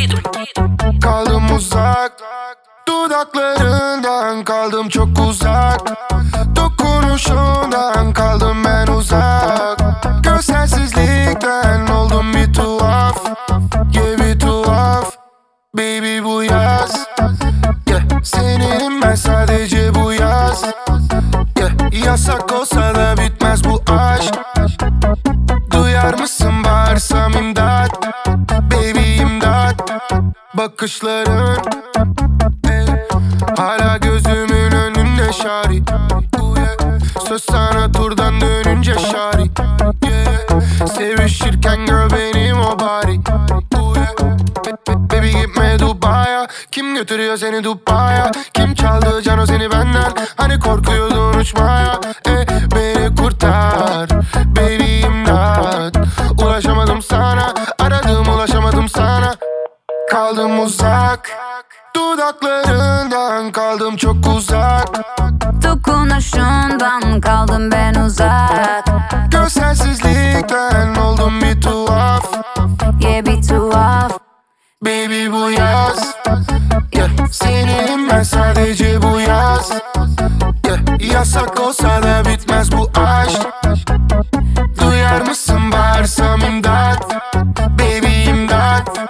Kaldım uzak, dudaklarından kaldım çok uzak. Dokunuşundan kaldım ben uzak. Görselsizlikten oldum bir tuhaf. Yeah, bir tuhaf. Baby bu yaz, yeah, seninim ben sadece bu yaz. Yeah, yasak olsa da bitmez bu aşk. Duyar mısın bağırsam imdat? Baby imdat. Bakışların hala gözümün önünde şari. Söz sana turdan dönünce şari. Sevişirken gör benim o bari. Baby gitme Dubai'ya. Kim götürüyor seni Dubai'ya? Kim çaldı Cano seni benden? Hani korkuyordun uçmaya. Beni kurtar baby imdat. Ulaşamadım sana, aradım ulaşamadım sana. Kaldım uzak, dudaklarından kaldım çok uzak. Dokunuşundan kaldım ben uzak. Görselsizlikten oldum bir tuhaf. Yeah, bir tuhaf. Baby bu yaz, yeah, seninim ben sadece bu yaz. Yeah, yasak olsa da bitmez bu aşk. Duyar mısın bağırsam imdat? Baby imdat.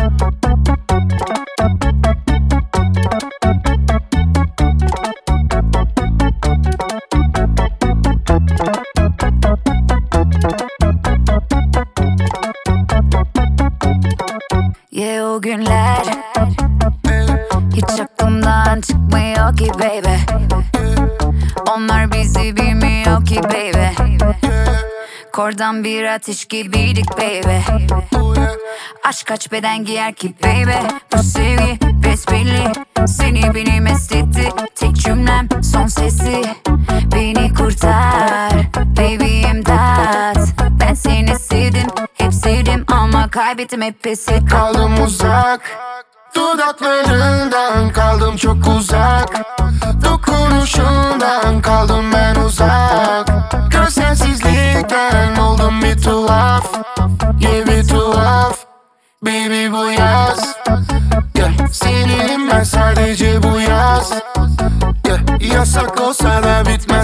Yeah, o günler hiç aklımdan çıkmıyor ki baby. Onlar bizi bilmiyor ki baby. Kordan bir ateş gibiydik baby. Aşk kaç beden giyer ki baby. Bu sevgi besbelli, seni beni mest etti. Tek cümlem son sesi. Beni kurtar baby imdat. Ben seni sevdim, hep sevdim ama kaybettim hep pes ettim. Kaldım uzak, dudaklarından kaldım çok uzak. Dokunuşundan kaldım ben uzak. Görselsizlikten oldum bir tuhaf. Yeah, bir tuhaf. Baby bu yaz, yeah, seninim ben sadece bu yaz. Yeah, yasak olsa da bitmez